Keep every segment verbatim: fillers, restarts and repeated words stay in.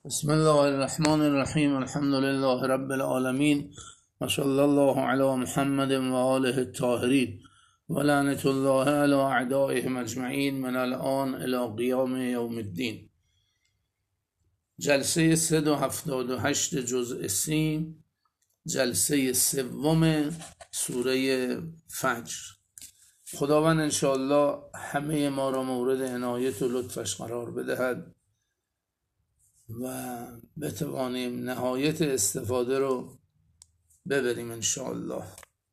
بسم الله الرحمن الرحیم. الحمد لله رب العالمین و صلی الله علی محمد و آله الطاهرین و لعنت الله علی اعدائهم اجمعین من الان الی قیام یوم الدین. جلسه صد و هفتاد و هشت جزء سین، جلسه سوم سوره فجر. خداوند انشاءالله همه ما را مورد عنایت و لطفش قرار بدهد و بتوانیم نهایت استفاده رو ببریم انشاءالله.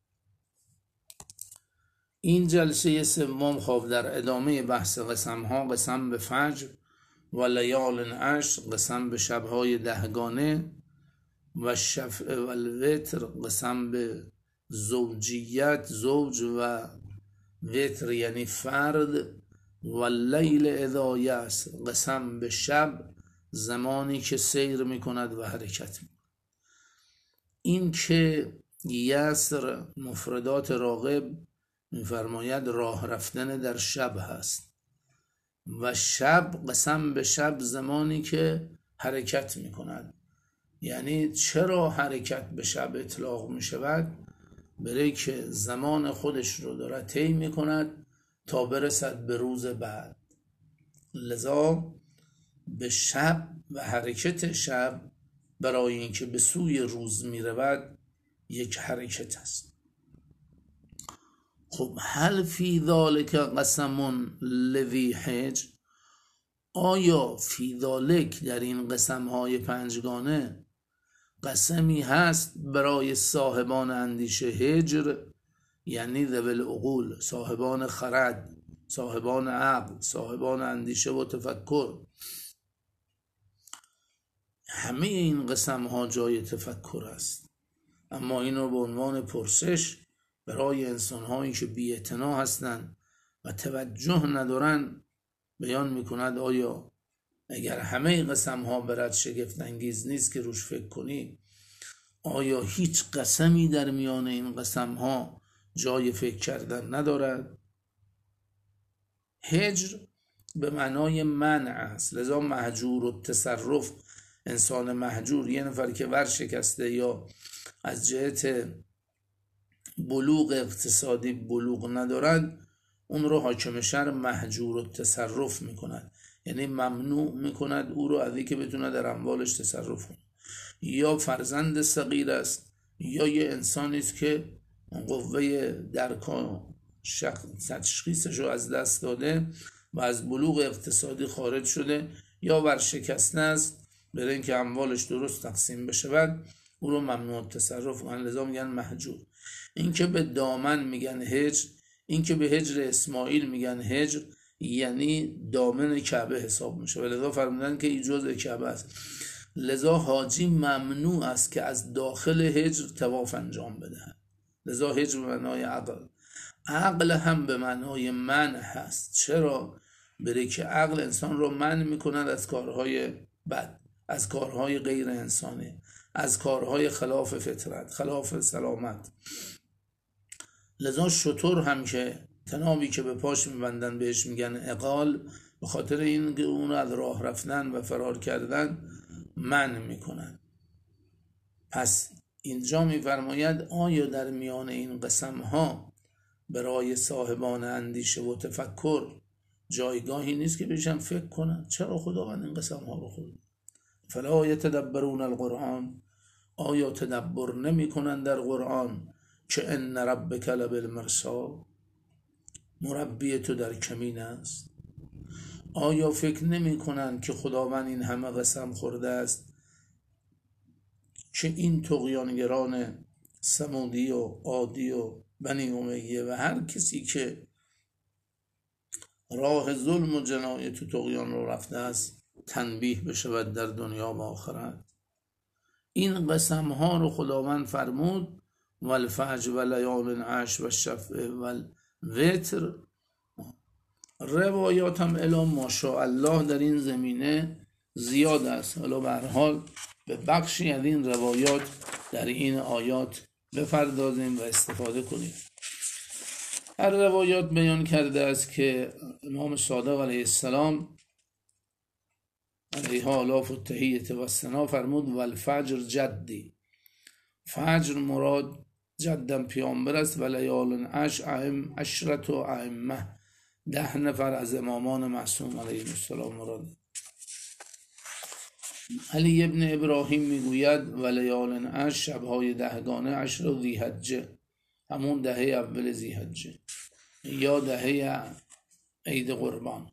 این جلسه سوم خواب در ادامه بحث قسم ها، قسم به فجر و لیال عشر، قسم به شبهای دهگانه و شفع و الوتر، قسم به زوجیت، زوج و وتر یعنی فرد، و لیل اذا یسر، قسم به شب زمانی که سیر میکند و حرکت میکند. این که یسر مفردات راغب میفرماید راه رفتن در شب هست و شب قسم به شب زمانی که حرکت میکند. یعنی چرا حرکت به شب اطلاق میشود؟ برای که زمان خودش رو داره طی میکند تا برسد به روز بعد. لذا به شب و حرکت شب برای اینکه به سوی روز میرود یک حرکت است. خب هل فی ذالک قسم لذی حجر، آیا فی ذالک در این قسم های پنجگانه قسمی هست برای صاحبان اندیشه هجر، یعنی ذوی العقول، صاحبان خرد، صاحبان عقل، صاحبان اندیشه و تفکر. همه این قسم ها جای تفکر است، اما این رو به عنوان پرسش برای انسان هایی که بی اعتنا هستند و توجه ندارن بیان میکند. آیا اگر همه قسم ها برات شگفت انگیز نیست که روش فکر کنی، آیا هیچ قسمی در میان این قسم ها جای فکر کردن ندارد؟ هجر به معنای منع است، لذا مهجور و تصرف، انسان مهجور، یه نفر که ورشکسته یا از جهت بلوغ اقتصادی بلوغ ندارد، اون رو حاکم شهر مهجور و تصرف میکند، یعنی ممنوع میکند او رو از اینکه بتونه در اموالش تصرف کنه. یا فرزند صغیر است، یا یه انسانی است که قوه درک تشخیصش رو از دست داده و از بلوغ اقتصادی خارج شده، یا ورشکسته است برای اینکه اموالش درست تقسیم بشه بعد او رو ممنوع تصرف کنن، لذا میگن مهجور. این که به دامن میگن هجر، این که به هجر اسماعیل میگن هجر، یعنی دامن کعبه حساب میشه و لذا فرمودن که این جزء کعبه است. لذا حاجی ممنوع است که از داخل هجر طواف انجام بده. لذا هجر به معنای عقل، عقل هم به معنای منع هست. چرا؟ برای که عقل انسان رو منع میکند از کارهای بد، از کارهای غیر انسانی، از کارهای خلاف فطرت، خلاف سلامت. لذا شتر هم که تنابی که به پاش میبندن بهش میگن عقال، به خاطر این که اون از راه رفتن و فرار کردن منع میکنن. پس اینجا میفرماید آیا در میان این قسم ها برای صاحبان اندیشه و تفکر جایگاهی نیست که بهشم فکر کنن؟ چرا خداوند این قسم ها رو خورد؟ فلا یتدبرون القرآن، آیا تدبر نمی کنن در قرآن که ان ربک لبالمرصاد، مربی تو در کمین است؟ آیا فکر نمی کنن که خداوند این همه قسم خورده است که این طغیانگران ثمودی و عادی و بنی امیه و هر کسی که راه ظلم و جنایت و طغیان رو رفته است تنبیه بشود در دنیا و آخرت؟ این قسم ها رو خداوند فرمود والفجر و لیال عشر و شفع و الوتر. روایات هم الا ماشاءالله در این زمینه زیاد است. حالا به هر حال به بخشی از این روایات در این آیات بپردازیم و استفاده کنیم. هر روایات بیان کرده است که امام صادق علیه السلام علیها آلاف التحیة و الثنا فرمود و الفجر جدی، فجر مراد جدم پیامبر است و لیال عشر ائم عشرت و ائمه، ده نفر از امامان معصوم علیهم السلام مراد. علی ابن ابراهیم میگوید و لیال عشر، شبهای دهگانه، عشر و ذی‌حجه، همون دهه اول ذی‌حجه یا دهه عید قربان.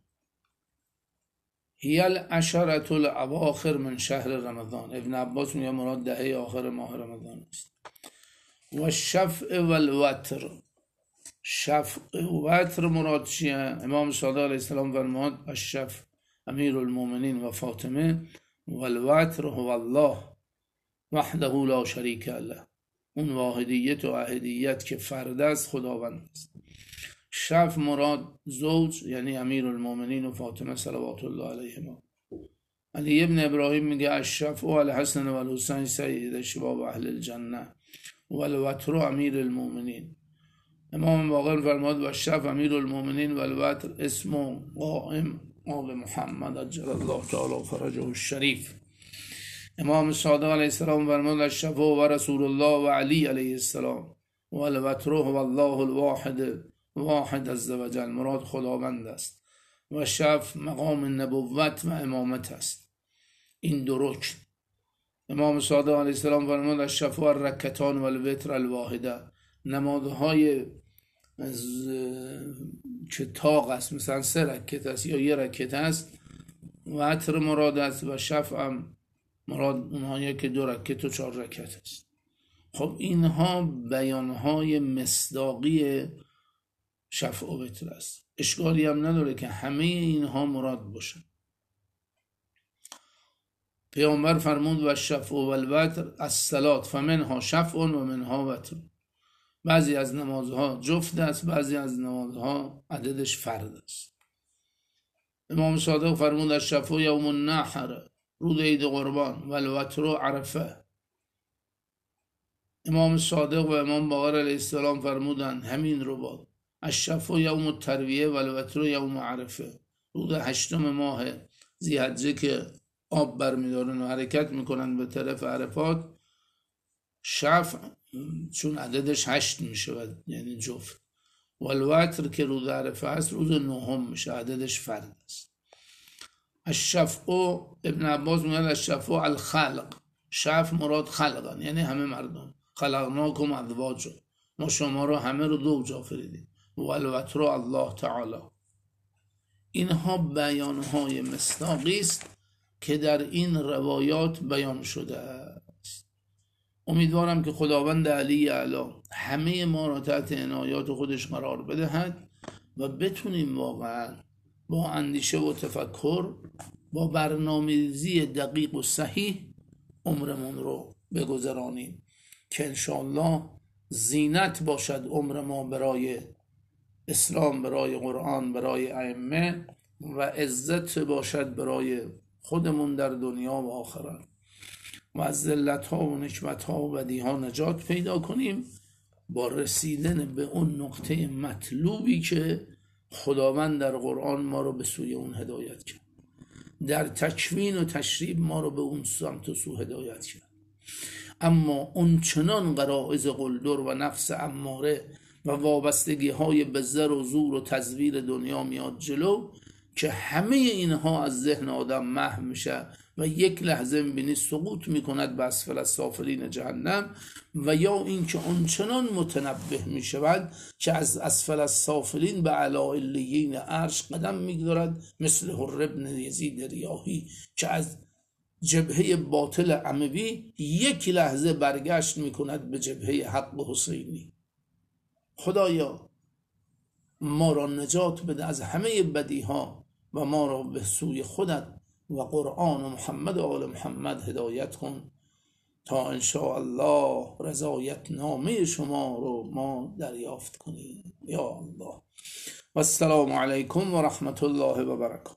هی العشرة الاواخر من شهر رمضان، ابن عباس میگه مراد دهه آخر ماه رمضان است. و شفع و الوتر، شفع و وتر مراد چیه؟ امام صادق علیه السلام فرمود الشفع امیر المؤمنین و فاطمه و الوتر هو الله وحده لا شریک له، اون واحدیت و احدیت که فرد است خداوند است. شفع مراد زوج یعنی امیر المؤمنین و فاطمه صلوات الله علیهما. علی ابن ابراهیم میگه الشفع و الحسن و الحسین سید شباب اهل الجنه و الوتر امیر المؤمنین. امام باقر فرمود و شفع امیر المؤمنین و الوتر اسم قائم آل محمد عجل الله تعالی فرجه الشریف. امام صادق علیه السلام فرمود الشفع و رسول الله و علی علیه السلام و الوتر هو الله الواحد واحد عز وجل، مراد خداوند است و شفع مقام نبوت و امامت است. این دو رکن. امام صادق علیه السلام فرمود الشفع الرکعتان و الوتر الواحده، نمازهای که طاق است مثلا سه رکعت است یا یه رکعت است، وتر مراد است و شفع مراد اونهایی که دو رکعت و چهار رکعت است. خب اینها بیانهای مصداقی شفع و وتر است، اشکالی هم نداره که همه اینها مراد باشن. پیامبر فرمود و شفع و الوتر الصلات فمنها شفع و منها وتر، بعضی از نمازها جفت است، بعضی از نمازها عددش فرد است. امام صادق فرمود الشفع یوم النحر، روز عید قربان، و الوتر عرفه. امام صادق و امام باقر علیه السلام فرمودند همین رو با الشفع یوم الترویه و الوتر یوم عرفه، روز هشتم ماه ذی‌حجه که آب برمیدارن و حرکت میکنن به طرف عرفات، شفع چون عددش هشت میشه یعنی جفت، و الوتر که روز عرفه است روز نهم میشه عددش فرد است. الشفع، ابن عباس میگه الشفع الخلق، شفع مراد خلقن یعنی همه مردم، خلقناکم ازواجا، ما شما رو همه رو زوج آفریدیم، و الوتر الله تعالی. اینها بیانهای مصداقی است که در این روایات بیان شده است. امیدوارم که خداوند علی اعلی همه ما را تحت عنایات خودش قرار بدهد و بتونیم واقعا با اندیشه و تفکر با برنامه‌ریزی دقیق و صحیح عمرمون رو بگذرانیم که انشاءالله زینت باشد عمر ما برای اسلام، برای قرآن، برای ائمه، و عزت باشد برای خودمون در دنیا و آخرت، و از ذلت ها و نکبت ها و بدی ها نجات پیدا کنیم با رسیدن به اون نقطه مطلوبی که خداوند در قرآن ما رو به سوی اون هدایت کرد، در تکوین و تشریب ما رو به اون سمت و سو هدایت کرد. اما اون چنان غرایز قلدر و نفس اماره و وابستگی های به زر و زور و تزویر دنیا میاد جلو که همه اینها از ذهن آدم محو میشه و یک لحظه میبینی سقوط میکند به اسفل السافلین جهنم، و یا اینکه اونچنان متنبه میشود که از اسفل السافلین به اعلی علیین عرش قدم میگذارد، مثل حر ابن یزید ریاحی که از جبهه باطل اموی یک لحظه برگشت میکند به جبهه حق حسینی. خدایا ما را نجات بده از همه بدیها و ما را به سوی خودت و قرآن و محمد و آل محمد هدایت کن تا انشاءالله رضایت نامه شما رو ما دریافت کنیم یا الله. و السلام علیکم و رحمت الله و برکاته.